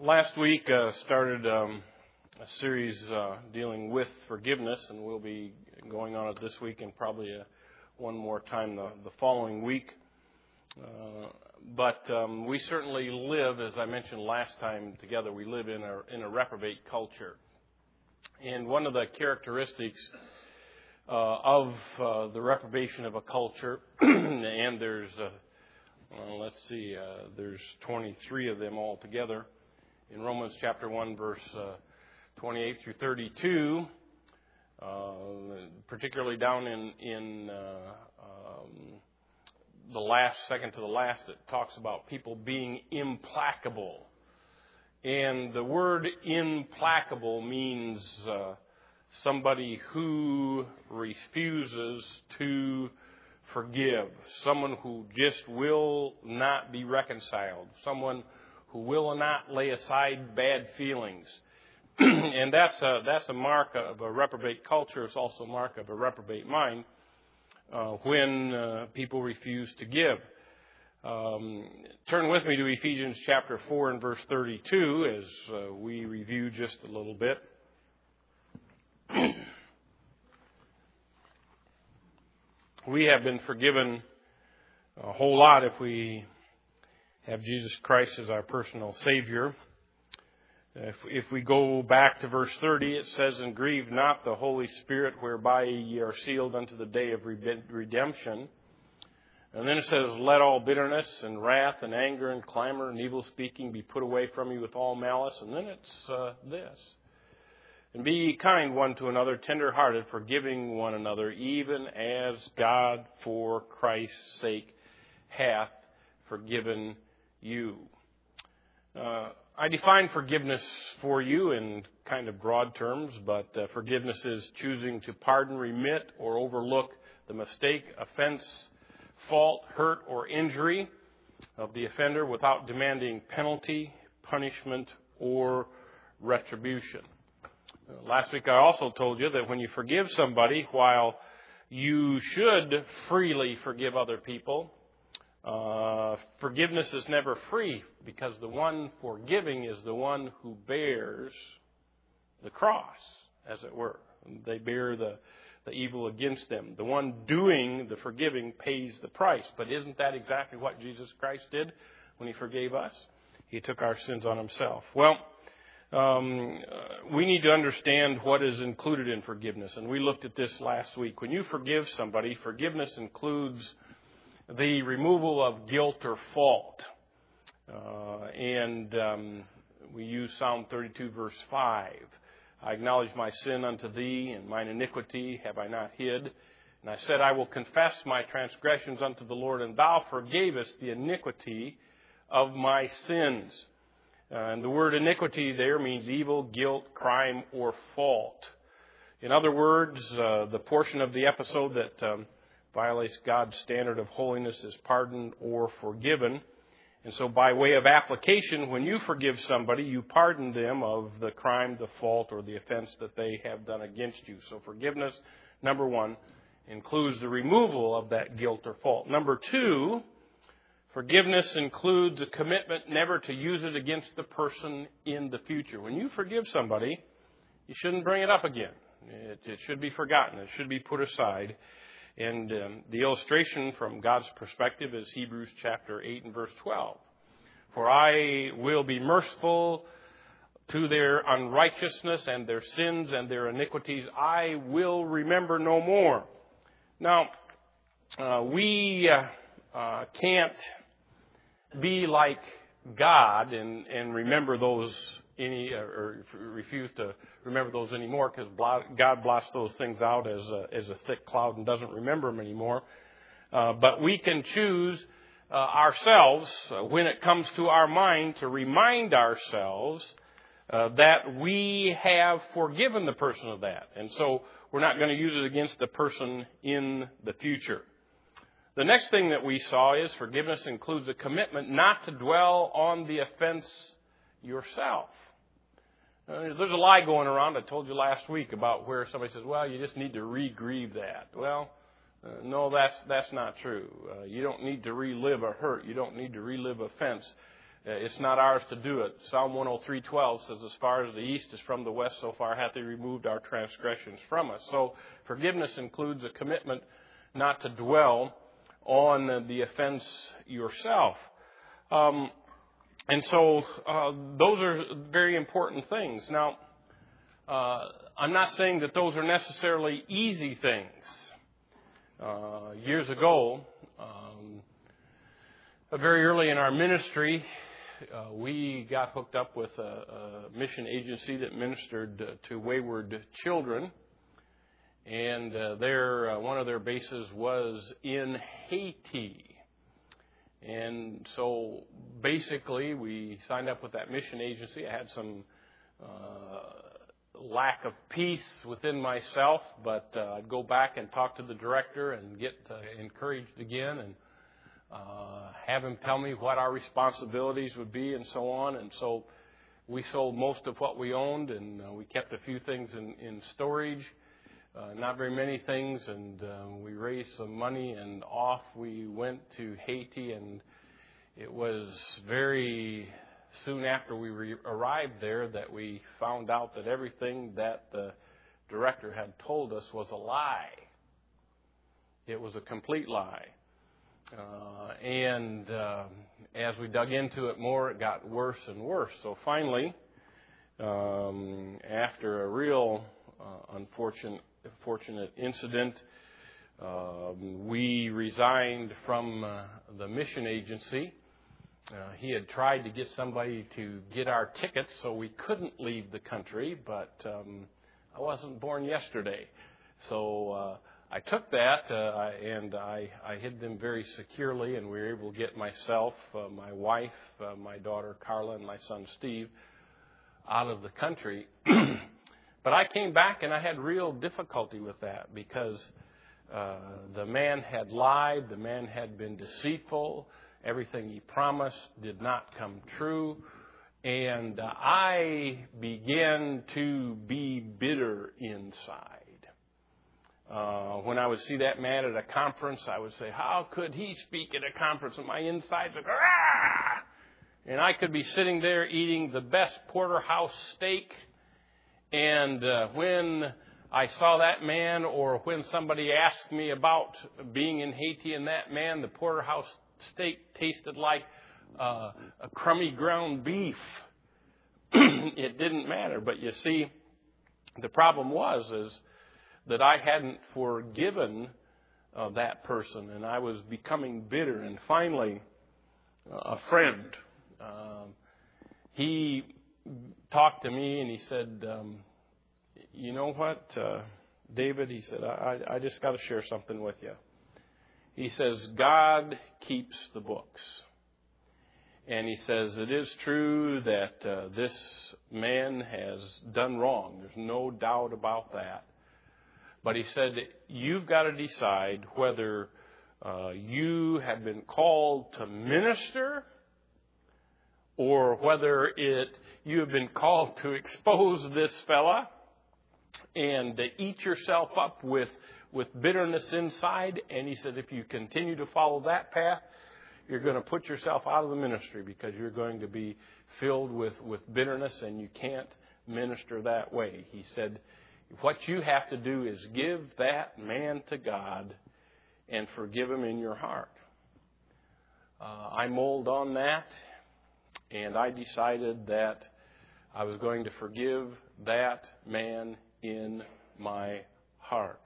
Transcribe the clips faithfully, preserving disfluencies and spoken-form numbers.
Last week uh, started um, a series uh, dealing with forgiveness, and we'll be going on it this week and probably uh, one more time the, the following week. Uh, but um, we certainly live, as I mentioned last time together, we live in a, in a reprobate culture. And one of the characteristics uh, of uh, the reprobation of a culture, and there's, uh, well, let's see, uh, there's twenty-three of them altogether. In Romans chapter one, verse uh, twenty-eight through thirty-two, uh, particularly down in, in uh, um, the last, second to the last, it talks about people being implacable. And the word implacable means uh, somebody who refuses to forgive, someone who just will not be reconciled, someone who will not lay aside bad feelings. And that's a, that's a mark of a reprobate culture. It's also a mark of a reprobate mind uh, when uh, people refuse to give. Um, turn with me to Ephesians chapter four and verse thirty-two as uh, we review just a little bit. We have been forgiven a whole lot if we have Jesus Christ as our personal Savior. If, if we go back to verse thirty, it says, "And grieve not the Holy Spirit, whereby ye are sealed unto the day of redemption." And then it says, "Let all bitterness and wrath and anger and clamor and evil speaking be put away from you with all malice." And then it's uh, this. "And be ye kind one to another, tender-hearted, forgiving one another, even as God for Christ's sake hath forgiven you." Uh, I define forgiveness for you in kind of broad terms, but uh, forgiveness is choosing to pardon, remit, or overlook the mistake, offense, fault, hurt, or injury of the offender without demanding penalty, punishment, or retribution. Uh, last week I also told you that when you forgive somebody, while you should freely forgive other people, Uh, forgiveness is never free, because the one forgiving is the one who bears the cross, as it were. They bear the, the evil against them. The one doing the forgiving pays the price. But isn't that exactly what Jesus Christ did when He forgave us? He took our sins on Himself. Well, um, uh, we need to understand what is included in forgiveness. And we looked at this last week. When you forgive somebody, forgiveness includes the removal of guilt or fault. Uh, and um, we use Psalm thirty-two, verse five. "I acknowledge my sin unto thee, and mine iniquity have I not hid. And I said, I will confess my transgressions unto the Lord, and thou forgavest the iniquity of my sins." Uh, and the word iniquity there means evil, guilt, crime, or fault. In other words, uh, the portion of the episode that Um, violates God's standard of holiness is pardoned or forgiven. And so by way of application, when you forgive somebody, you pardon them of the crime, the fault, or the offense that they have done against you. So forgiveness, number one, includes the removal of that guilt or fault. Number two, forgiveness includes a commitment never to use it against the person in the future. When you forgive somebody, you shouldn't bring it up again. It, it should be forgotten. It should be put aside. And um, the illustration from God's perspective is Hebrews chapter eight and verse twelve. "For I will be merciful to their unrighteousness and their sins and their iniquities. I will remember no more." Now, uh, we uh, uh, can't be like God and, and remember those any or refuse to remember those anymore, because God blots those things out as a, as a thick cloud and doesn't remember them anymore. Uh, but we can choose uh, ourselves, uh, when it comes to our mind, to remind ourselves uh, that we have forgiven the person of that. And so we're not going to use it against the person in the future. The next thing that we saw is forgiveness includes a commitment not to dwell on the offense yourself. Uh, there's a lie going around, I told you last week, about where somebody says, well, you just need to re-grieve that. Well, uh, no, that's that's not true. Uh, you don't need to relive a hurt. You don't need to relive offense. It's not ours to do it. Psalm one oh three twelve says, as far as the east is from the west, so far hath He removed our transgressions from us. So forgiveness includes a commitment not to dwell on the offense yourself. Um, and so uh, those are very important things. Now, uh, I'm not saying that those are necessarily easy things. Uh, years ago, um, very early in our ministry, uh, we got hooked up with a, a mission agency that ministered uh, to wayward children. And uh, their, uh, one of their bases was in Haiti. And so basically we signed up with that mission agency. I had some uh, lack of peace within myself, but uh, I'd go back and talk to the director and get uh, encouraged again and uh, have him tell me what our responsibilities would be and so on. And so we sold most of what we owned, and uh, we kept a few things in, in storage. Uh, not very many things, and uh, we raised some money, and off we went to Haiti. And it was very soon after we re- arrived there that we found out that everything that the director had told us was a lie. It was a complete lie. Uh, and uh, as we dug into it more, it got worse and worse. So finally, um, after a real uh, unfortunate fortunate incident, um, we resigned from uh, the mission agency. Uh, he had tried to get somebody to get our tickets so we couldn't leave the country, but um, I wasn't born yesterday. So uh, I took that uh, and I, I hid them very securely, and we were able to get myself, uh, my wife, uh, my daughter Carla, and my son Steve out of the country. But I came back and I had real difficulty with that because uh, the man had lied, the man had been deceitful, everything he promised did not come true, and uh, I began to be bitter inside. Uh, when I would see that man at a conference, I would say, how could he speak at a conference? And my insides would go, ah! And I could be sitting there eating the best porterhouse steak. And uh, when I saw that man, or when somebody asked me about being in Haiti and that man, the porterhouse steak tasted like uh, a crummy ground beef. It didn't matter. But you see, the problem was is that I hadn't forgiven uh, that person, and I was becoming bitter. And finally, uh, a friend, uh, he talked to me and he said, um, you know what, uh, David, he said, I, I just got to share something with you. He says, God keeps the books. And he says, it is true that uh, this man has done wrong. There's no doubt about that. But he said, you've got to decide whether uh, you have been called to minister or whether it you have been called to expose this fella and to eat yourself up with, with bitterness inside. And he said, if you continue to follow that path, you're going to put yourself out of the ministry because you're going to be filled with, with bitterness, and you can't minister that way. He said, what you have to do is give that man to God and forgive him in your heart. Uh, I mulled on that, and I decided that I was going to forgive that man in my heart.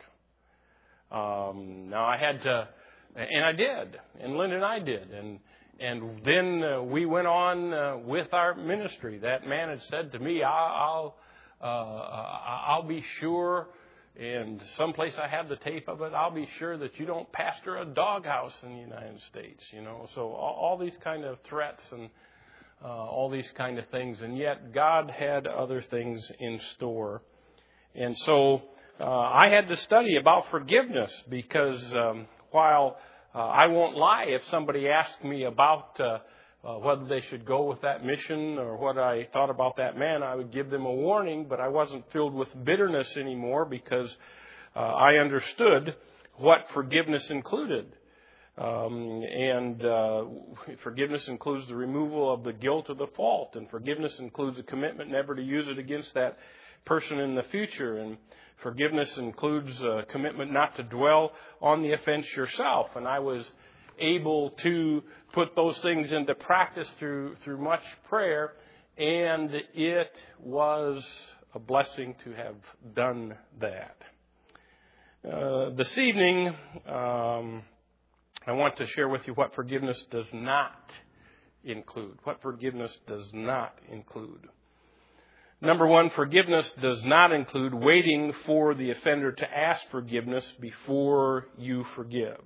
Um, now I had to, and I did, and Linda and I did, and and then uh, we went on uh, with our ministry. That man had said to me, "I'll, I'll, uh, I'll be sure." And someplace I have the tape of it. I'll be sure that you don't pastor a doghouse in the United States. You know, so all, all these kind of threats and uh, all these kind of things, and yet God had other things in store. And so uh, I had to study about forgiveness because um, while uh, I won't lie, if somebody asked me about uh, uh, whether they should go with that mission or what I thought about that man, I would give them a warning, but I wasn't filled with bitterness anymore because uh, I understood what forgiveness included. Um, and uh, forgiveness includes the removal of the guilt or the fault. And forgiveness includes a commitment never to use it against that person in the future. And forgiveness includes a commitment not to dwell on the offense yourself. And I was able to put those things into practice through through much prayer. And it was a blessing to have done that. Uh, this evening, um, I want to share with you what forgiveness does not include. What forgiveness does not include. Number one, forgiveness does not include waiting for the offender to ask forgiveness before you forgive.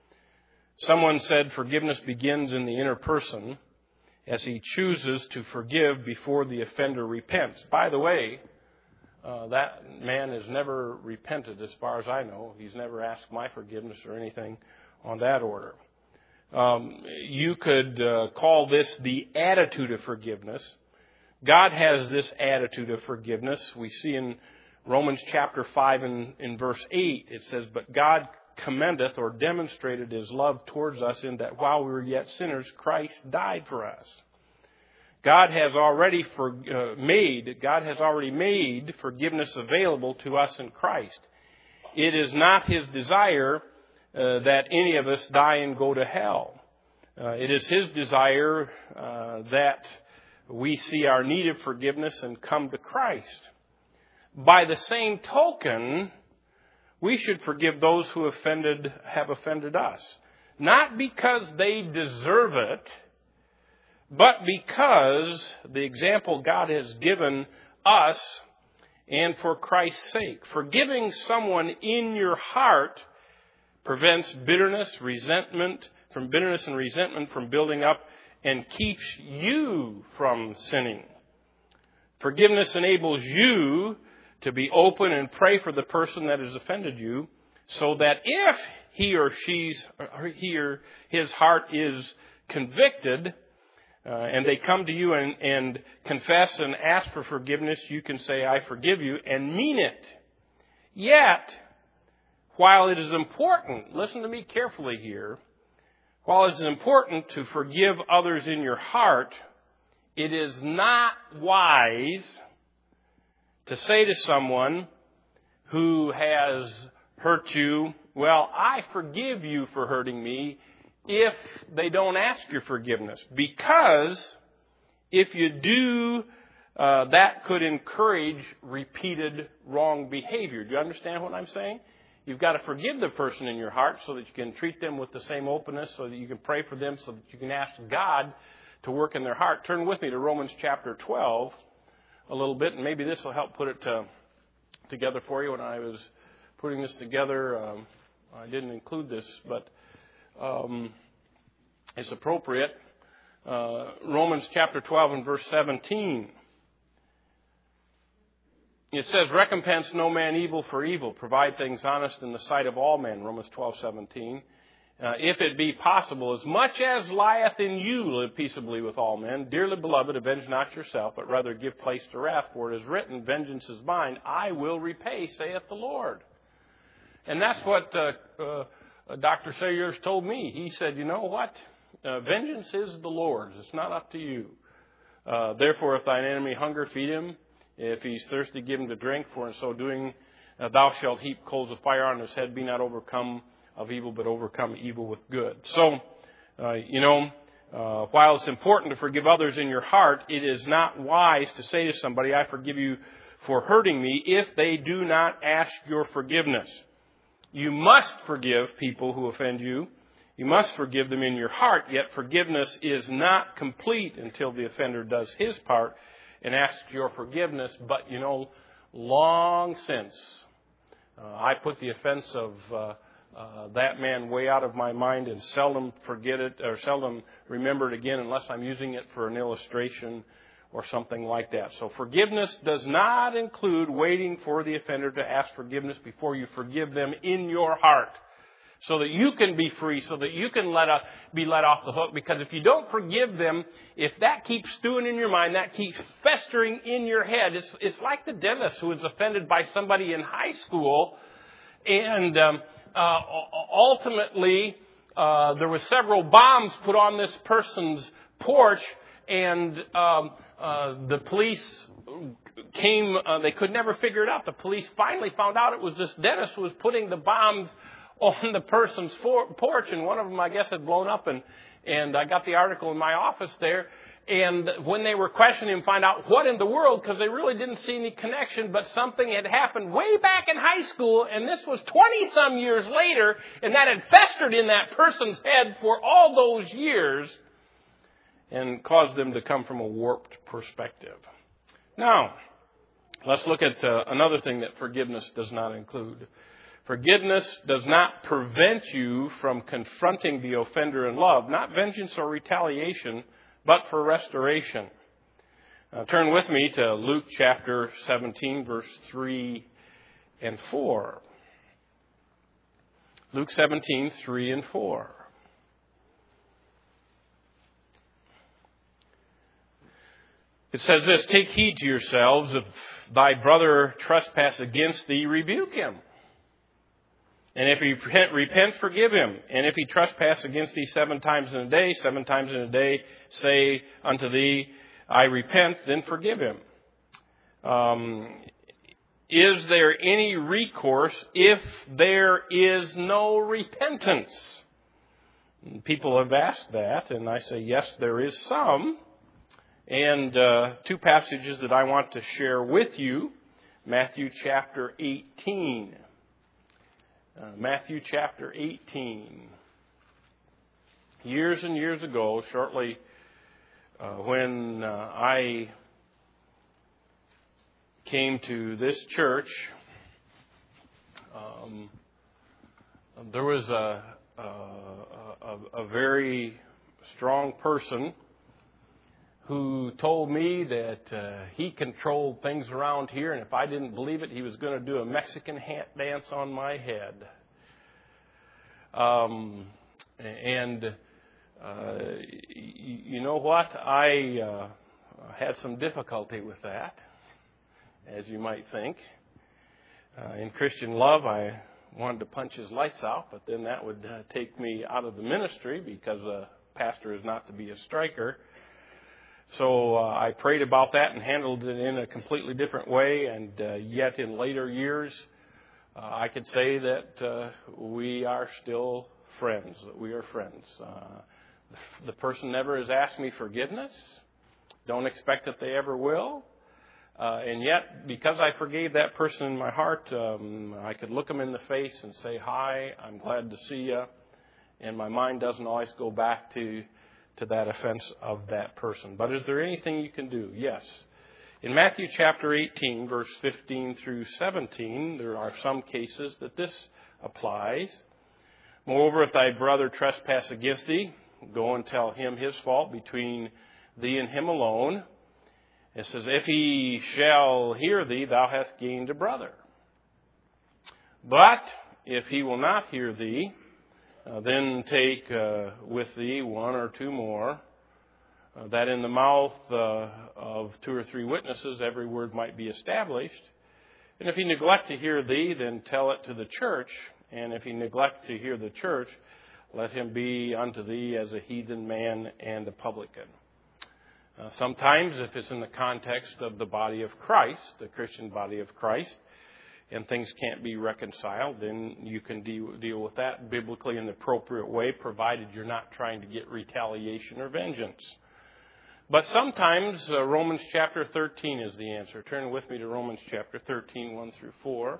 Someone said forgiveness begins in the inner person as he chooses to forgive before the offender repents. By the way, uh, that man has never repented as far as I know. He's never asked my forgiveness or anything on that order. Um, you could uh, call this the attitude of forgiveness. God has this attitude of forgiveness. We see in Romans chapter five and in verse eight, it says, "But God commendeth," or demonstrated, "His love towards us in that while we were yet sinners, Christ died for us." God has already for, uh, made, God has already made forgiveness available to us in Christ. It is not His desire Uh, that any of us die and go to hell. Uh, it is His desire uh, that we see our need of forgiveness and come to Christ. By the same token, we should forgive those who offended have offended us. Not because they deserve it, but because the example God has given us and for Christ's sake. Forgiving someone in your heart prevents bitterness, resentment, from bitterness and resentment from building up and keeps you from sinning. Forgiveness enables you to be open and pray for the person that has offended you so that if he or she's, or he or his heart is convicted uh, and they come to you and, and confess and ask for forgiveness, you can say, "I forgive you," and mean it. Yet, while it is important, listen to me carefully here, while it is important to forgive others in your heart, it is not wise to say to someone who has hurt you, "Well, I forgive you for hurting me," if they don't ask your forgiveness. Because if you do, uh, that could encourage repeated wrong behavior. Do you understand what I'm saying? You've got to forgive the person in your heart so that you can treat them with the same openness, so that you can pray for them, so that you can ask God to work in their heart. Turn with me to Romans chapter twelve a little bit, and maybe this will help put it to, together for you. When I was putting this together, um, I didn't include this, but um, it's appropriate. Uh, Romans chapter twelve and verse seventeen. It says, "Recompense no man evil for evil. Provide things honest in the sight of all men." Romans twelve seventeen. Uh, "if it be possible, as much as lieth in you, live peaceably with all men. Dearly beloved, avenge not yourself, but rather give place to wrath. For it is written, Vengeance is mine, I will repay, saith the Lord." And that's what uh, uh, Doctor Sayers told me. He said, "You know what? Uh, vengeance is the Lord's. It's not up to you. Uh, therefore, if thine enemy hunger, feed him. If he's thirsty, give him to drink, for in so doing uh, thou shalt heap coals of fire on his head. Be not overcome of evil, but overcome evil with good." So, uh, you know, uh, while it's important to forgive others in your heart, it is not wise to say to somebody, "I forgive you for hurting me," if they do not ask your forgiveness. You must forgive people who offend you. You must forgive them in your heart, yet forgiveness is not complete until the offender does his part and ask your forgiveness. But, you know, long since uh, I put the offense of uh, uh, that man way out of my mind and seldom forget it or seldom remember it again unless I'm using it for an illustration or something like that. So forgiveness does not include waiting for the offender to ask forgiveness before you forgive them in your heart, so that you can be free, so that you can let a, be let off the hook. Because if you don't forgive them, if that keeps stewing in your mind, that keeps festering in your head, it's, it's like the dentist who was offended by somebody in high school, and um, uh, ultimately uh, there were several bombs put on this person's porch, and um, uh, the police came, uh, they could never figure it out. The police finally found out it was this dentist who was putting the bombs on the person's for- porch, and one of them, I guess, had blown up, and, and I got the article in my office there. And when they were questioning him, find out what in the world, because they really didn't see any connection, but something had happened way back in high school, and this was twenty-some years later, and that had festered in that person's head for all those years and caused them to come from a warped perspective. Now, let's look at uh, another thing that forgiveness does not include. Forgiveness does not prevent you from confronting the offender in love, not vengeance or retaliation, but for restoration. Uh, turn with me to Luke chapter seventeen, verse three and four. Luke seventeen, three and four. It says this, "Take heed to yourselves, if thy brother trespass against thee, rebuke him. And if he repent, forgive him. And if he trespass against thee seven times in a day, seven times in a day, say unto thee, I repent, then forgive him." Um, is there any recourse if there is no repentance? People have asked that, and I say, yes, there is some. And uh, two passages that I want to share with you, Matthew chapter eighteen. Uh, Matthew chapter eighteen. Years and years ago, shortly uh, when uh, I came to this church, um, there was a, a, a, a very strong person who told me that uh, he controlled things around here, and if I didn't believe it, he was going to do a Mexican hat dance on my head. Um, and uh, you know what? I uh, had some difficulty with that, as you might think. Uh, in Christian love, I wanted to punch his lights out, but then that would uh, take me out of the ministry because a pastor is not to be a striker. So uh, I prayed about that and handled it in a completely different way. And uh, yet in later years, uh, I could say that uh, we are still friends. We are friends. Uh, the person never has asked me forgiveness. Don't expect that they ever will. Uh, and yet, because I forgave that person in my heart, um, I could look them in the face and say, hi, I'm glad to see you. And my mind doesn't always go back to to that offense of that person. But is there anything you can do? Yes. In Matthew chapter eighteen, verse fifteen through seventeen, there are some cases that this applies. "Moreover, if thy brother trespass against thee, go and tell him his fault between thee and him alone. It says, if he shall hear thee, thou hast gained a brother. But if he will not hear thee, Uh, then take uh, with thee one or two more, uh, that in the mouth uh, of two or three witnesses every word might be established. And if he neglect to hear thee, then tell it to the church. And if he neglect to hear the church, let him be unto thee as a heathen man and a publican." Uh, sometimes, if it's in the context of the body of Christ, the Christian body of Christ, and things can't be reconciled, then you can deal, deal with that biblically in the appropriate way, provided you're not trying to get retaliation or vengeance. But sometimes uh, Romans chapter thirteen is the answer. Turn with me to Romans chapter thirteen, one through four.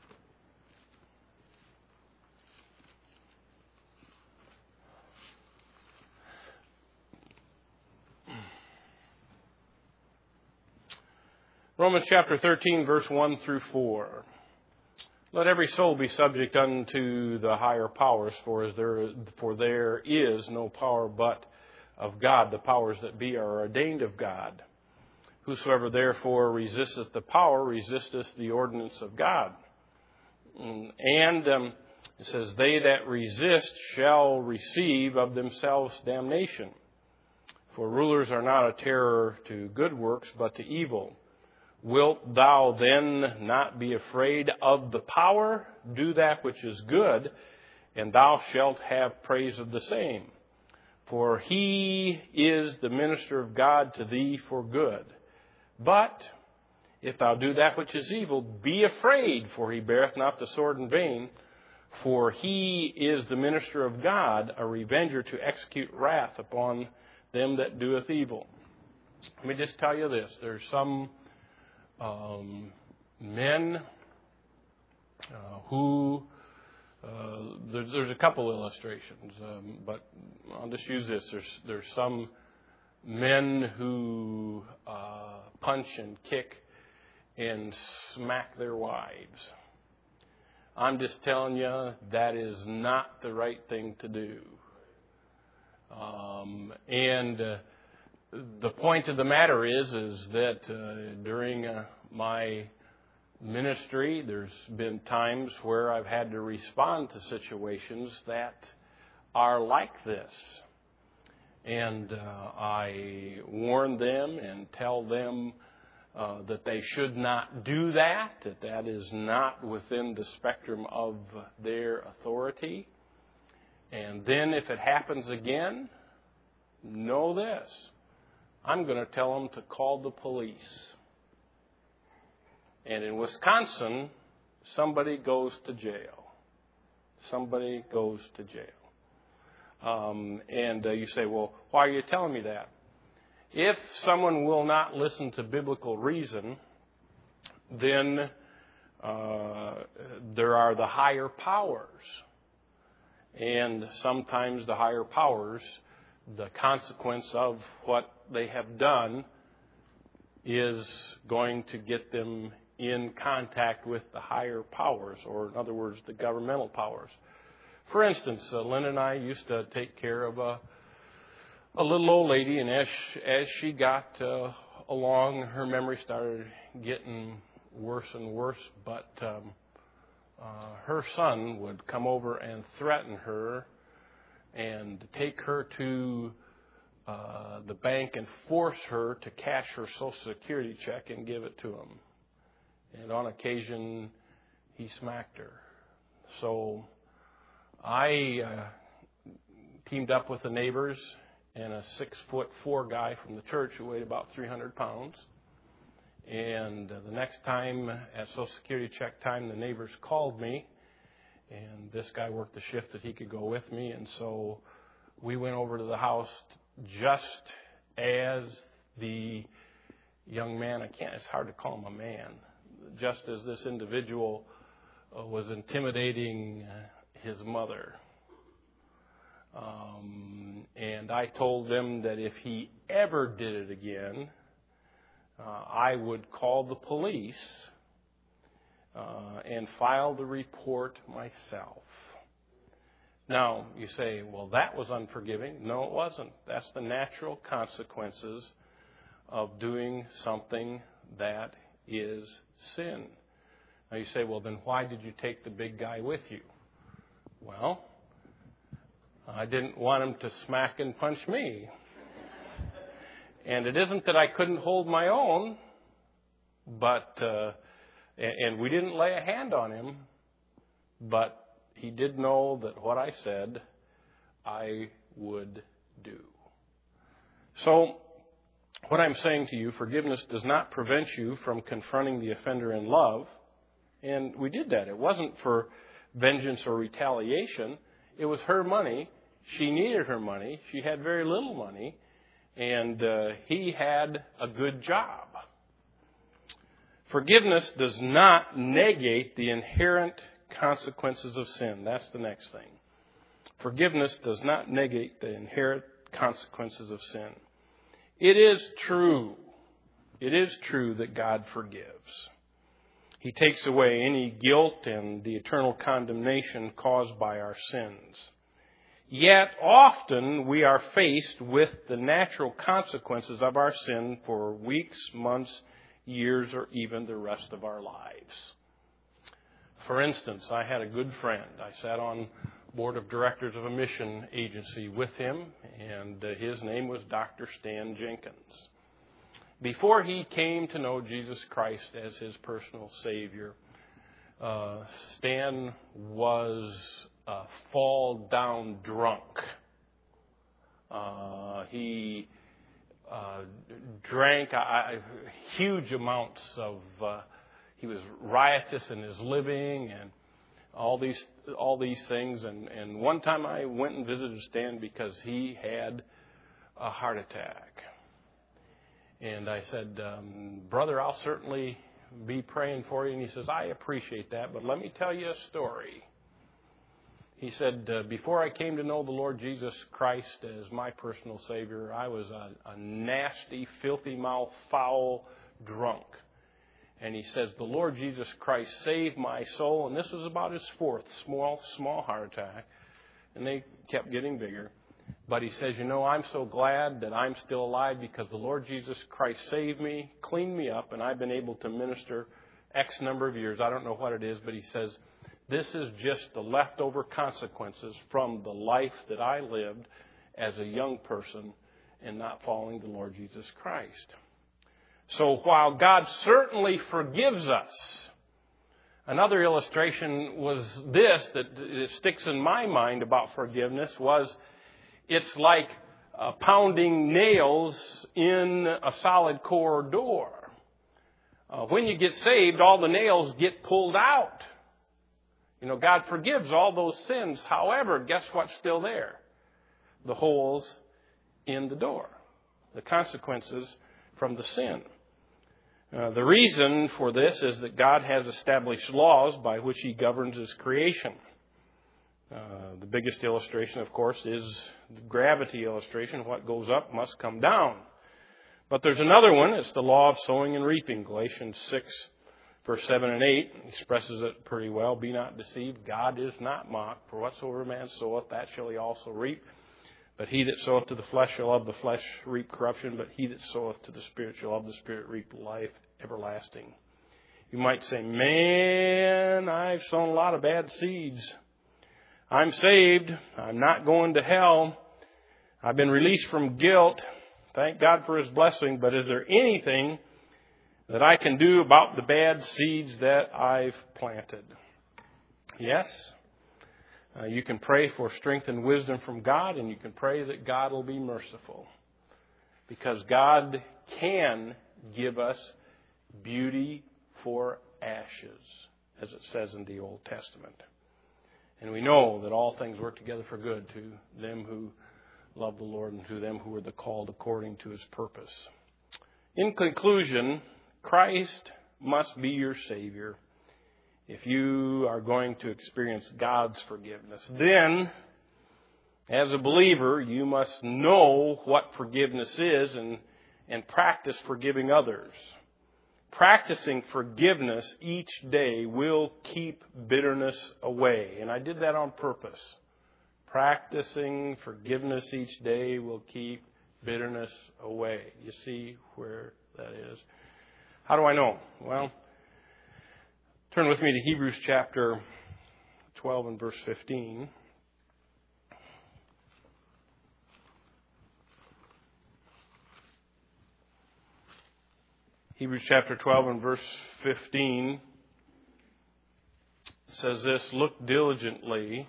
Romans chapter thirteen, verse one through four. "Let every soul be subject unto the higher powers, for as there, for there is no power but of God. The powers that be are ordained of God. Whosoever therefore resisteth the power, resisteth the ordinance of God. And um, it says, they that resist shall receive of themselves damnation. For rulers are not a terror to good works, but to evil. Wilt thou then not be afraid of the power? Do that which is good, and thou shalt have praise of the same. For he is the minister of God to thee for good. But if thou do that which is evil, be afraid, for he beareth not the sword in vain. For he is the minister of God, a revenger to execute wrath upon them that doeth evil. Let me just tell you this. There's some um, men uh, who, uh, there, there's a couple illustrations, um, but I'll just use this. There's, there's some men who uh, punch and kick and smack their wives. I'm just telling you, that is not the right thing to do. Um, and uh, the point of the matter is, is that uh, during uh, my ministry, there's been times where I've had to respond to situations that are like this. And uh, I warn them and tell them uh, that they should not do that, that that is not within the spectrum of their authority. And then if it happens again, know this. I'm going to tell them to call the police. And in Wisconsin, somebody goes to jail. Somebody goes to jail. Um, and uh, you say, well, why are you telling me that? If someone will not listen to biblical reason, then uh, there are the higher powers. And sometimes the higher powers, the consequence of what they have done is going to get them in contact with the higher powers, or in other words, the governmental powers. For instance, uh, Lynn and I used to take care of a, a little old lady, and as she, as she got uh, along, her memory started getting worse and worse, but um, uh, her son would come over and threaten her and take her to uh, the bank and force her to cash her Social Security check and give it to him. And on occasion, he smacked her. So I uh, teamed up with the neighbors and a six foot four guy from the church who weighed about three hundred pounds. And uh, the next time at Social Security check time, the neighbors called me, and this guy worked the shift that he could go with me. And so we went over to the house just as the young man, I can't, it's hard to call him a man, just as this individual uh, was intimidating uh, his mother. Um, and I told them that if he ever did it again, uh, I would call the police uh, and file the report myself. Now, you say, well, that was unforgiving. No, it wasn't. That's the natural consequences of doing something that is sin. Now, you say, well, then why did you take the big guy with you? Well, I didn't want him to smack and punch me. And it isn't that I couldn't hold my own, but, uh, and we didn't lay a hand on him, but he did know that what I said, I would do. So, what I'm saying to you, forgiveness does not prevent you from confronting the offender in love. And we did that. It wasn't for vengeance or retaliation. It was her money. She needed her money. She had very little money. And uh, he had a good job. Forgiveness does not negate the inherent consequences of sin. That's the next thing. Forgiveness does not negate the inherent consequences of sin. It is true. It is true that God forgives. He takes away any guilt and the eternal condemnation caused by our sins. Yet often we are faced with the natural consequences of our sin for weeks, months, years, or even the rest of our lives. For instance, I had a good friend. I sat on board of directors of a mission agency with him, and uh, his name was Doctor Stan Jenkins. Before he came to know Jesus Christ as his personal Savior, uh, Stan was uh, fall down drunk. Uh, he uh, drank uh, huge amounts of. Uh, he was riotous in his living and all these all these things. And, and one time I went and visited Stan because he had a heart attack. And I said, um, brother, I'll certainly be praying for you. And he says, I appreciate that, but let me tell you a story. He said, uh, before I came to know the Lord Jesus Christ as my personal Savior, I was a, a nasty, filthy mouth, foul drunk. And he says, the Lord Jesus Christ saved my soul. And this was about his fourth small, small heart attack. And they kept getting bigger. But he says, you know, I'm so glad that I'm still alive because the Lord Jesus Christ saved me, cleaned me up, and I've been able to minister X number of years. I don't know what it is, but he says, this is just the leftover consequences from the life that I lived as a young person and not following the Lord Jesus Christ. So while God certainly forgives us, another illustration was this that it sticks in my mind about forgiveness was it's like uh, pounding nails in a solid core door. Uh, when you get saved, all the nails get pulled out. You know, God forgives all those sins. However, guess what's still there? The holes in the door. The consequences from the sin. Uh, the reason for this is that God has established laws by which He governs His creation. Uh, the biggest illustration, of course, is the gravity illustration. What goes up must come down. But there's another one. It's the law of sowing and reaping. Galatians six, verse seven and eight expresses it pretty well. Be not deceived. God is not mocked. For whatsoever man soweth, that shall he also reap. But he that soweth to the flesh shall of the flesh reap corruption. But he that soweth to the Spirit shall of the Spirit reap life everlasting. You might say, man, I've sown a lot of bad seeds. I'm saved. I'm not going to hell. I've been released from guilt. Thank God for His blessing. But is there anything that I can do about the bad seeds that I've planted? Yes. Uh, you can pray for strength and wisdom from God, and you can pray that God will be merciful. Because God can give us beauty for ashes, as it says in the Old Testament. And we know that all things work together for good to them who love the Lord and to them who are the called according to His purpose. In conclusion, Christ must be your Savior if you are going to experience God's forgiveness. Then, as a believer, you must know what forgiveness is and, and practice forgiving others. Practicing forgiveness each day will keep bitterness away. And I did that on purpose. Practicing forgiveness each day will keep bitterness away. You see where that is? How do I know? Well, turn with me to Hebrews chapter twelve and verse fifteen. Hebrews chapter twelve and verse fifteen says this, look diligently,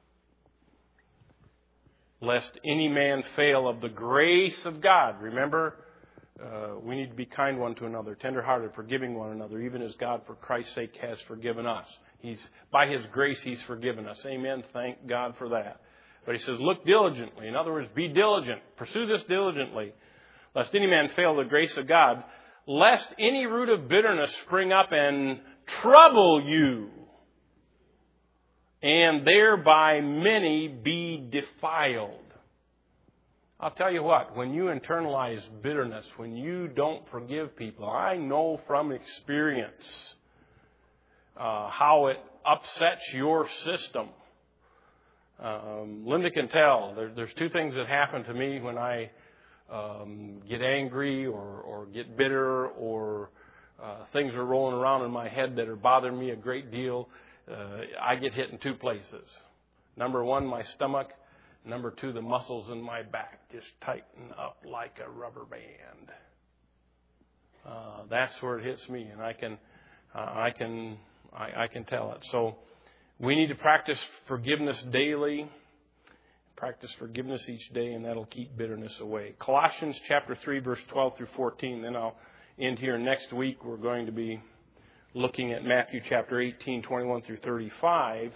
lest any man fail of the grace of God. Remember, uh, we need to be kind one to another, tenderhearted, forgiving one another, even as God for Christ's sake has forgiven us. He's by His grace He's forgiven us. Amen. Thank God for that. But He says, look diligently. In other words, be diligent. Pursue this diligently, lest any man fail the grace of God, lest any root of bitterness spring up and trouble you, and thereby many be defiled. I'll tell you what, when you internalize bitterness, when you don't forgive people, I know from experience uh, how it upsets your system. Um, Linda can tell. There, there's two things that happen to me when I Um, get angry or, or get bitter or uh, things are rolling around in my head that are bothering me a great deal. Uh, I get hit in two places. Number one, my stomach. Number two, the muscles in my back just tighten up like a rubber band. Uh, that's where it hits me, and I can, uh, I can, I, I can tell it. So We need to practice forgiveness daily. Practice forgiveness each day, and that'll keep bitterness away. Colossians chapter three, verse twelve through fourteen. Then I'll end here. Next week, we're going to be looking at Matthew chapter eighteen, twenty-one through thirty-five.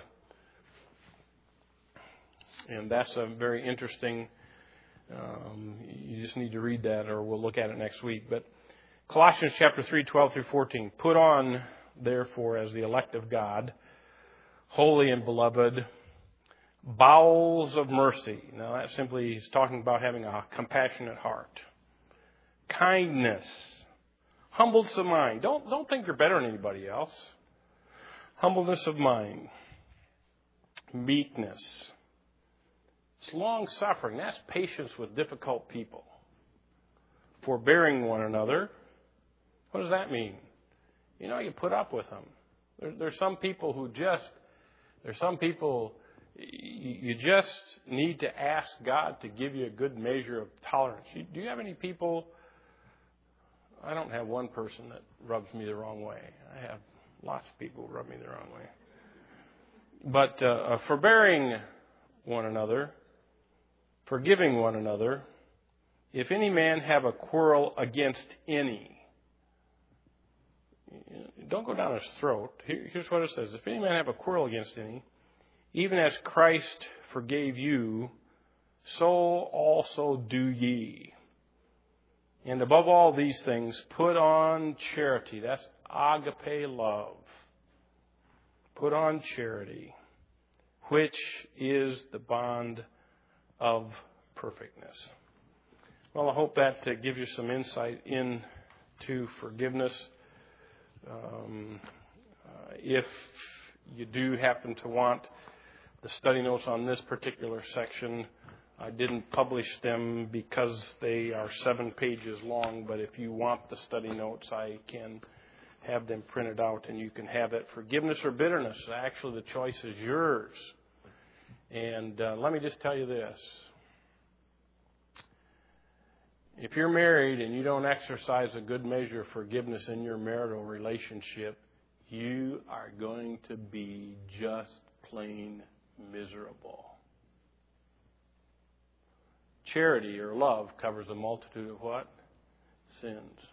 And that's a very interesting, um, you just need to read that, or we'll look at it next week. But Colossians chapter three, twelve through fourteen. Put on, therefore, as the elect of God, holy and beloved, bowels of mercy. Now that simply is talking about having a compassionate heart. Kindness. Humbleness of mind. Don't, don't think you're better than anybody else. Humbleness of mind. Meekness. It's long suffering. That's patience with difficult people. Forbearing one another. What does that mean? You know, you put up with them. There, there's some people who just, there's some people, you just need to ask God to give you a good measure of tolerance. You, do you have any people? I don't have one person that rubs me the wrong way. I have lots of people who rub me the wrong way. But uh, forbearing one another, forgiving one another, if any man have a quarrel against any. Don't go down his throat. Here, here's what it says. If any man have a quarrel against any, even as Christ forgave you, so also do ye. And above all these things, put on charity. That's agape love. Put on charity, which is the bond of perfectness. Well, I hope that uh, gives you some insight into forgiveness. Um, uh, if you do happen to want the study notes on this particular section, I didn't publish them because they are seven pages long, but if you want the study notes, I can have them printed out and you can have it. Forgiveness or bitterness, actually the choice is yours. And uh, let me just tell you this. If you're married and you don't exercise a good measure of forgiveness in your marital relationship, you are going to be just plain miserable. Charity or love covers a multitude of what? Sins.